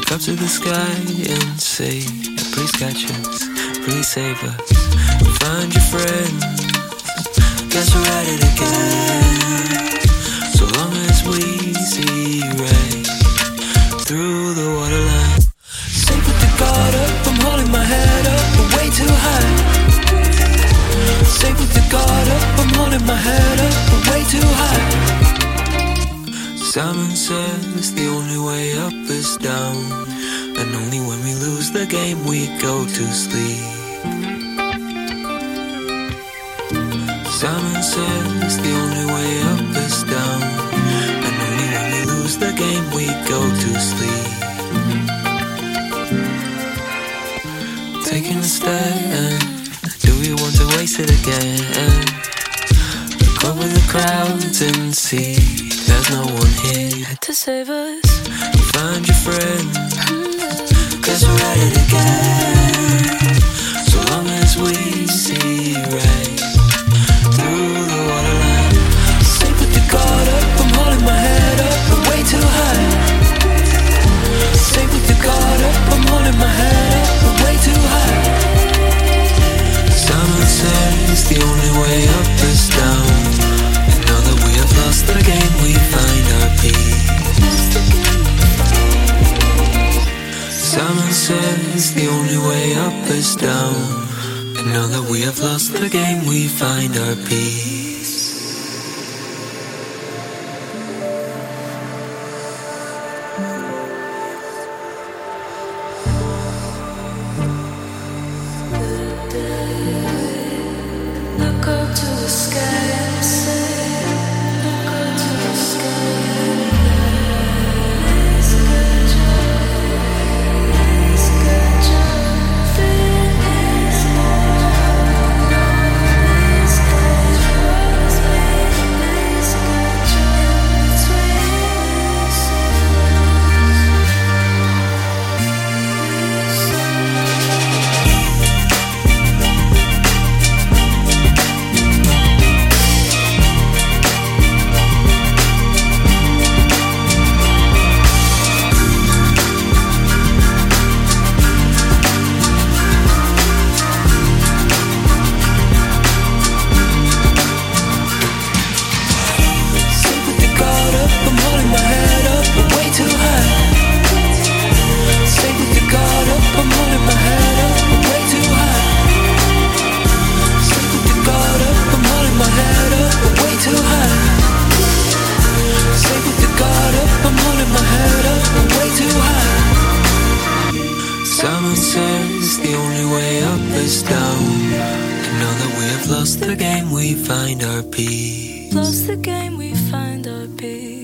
Look up to the sky and say, please catch us, please save us. Find your friends, guess we're at it again. So long as we see red through the waterline. Safe with the guard up, I'm holding my head up, but way too high. Safe with the guard up, I'm holding my head up, but way too high. Simon says the only way up is down, and only when we lose the game we go to sleep. Simon says the only way up is down, and only when we lose the game we go to sleep. Taking a stand, do we want to waste it again? Look over the crowds and see there's no one here to save us. Find your friends, cause we're at it again. So long as we see right through the waterline. Safe with the guard up, I'm holding my head up, but way too high. Safe with the guard up, I'm holding my head up, but way too high. Someone says the only way up is down, and now that we have lost the game we find our peace. Someone says the only way up is down, and now that we have lost the game we find our peace. Look up to the sky and say, look up to the sky. It's a good job, it's a good job, it's Someone says the only way up is down, and now that we have lost the game we find our peace. Lost the game, we find our peace.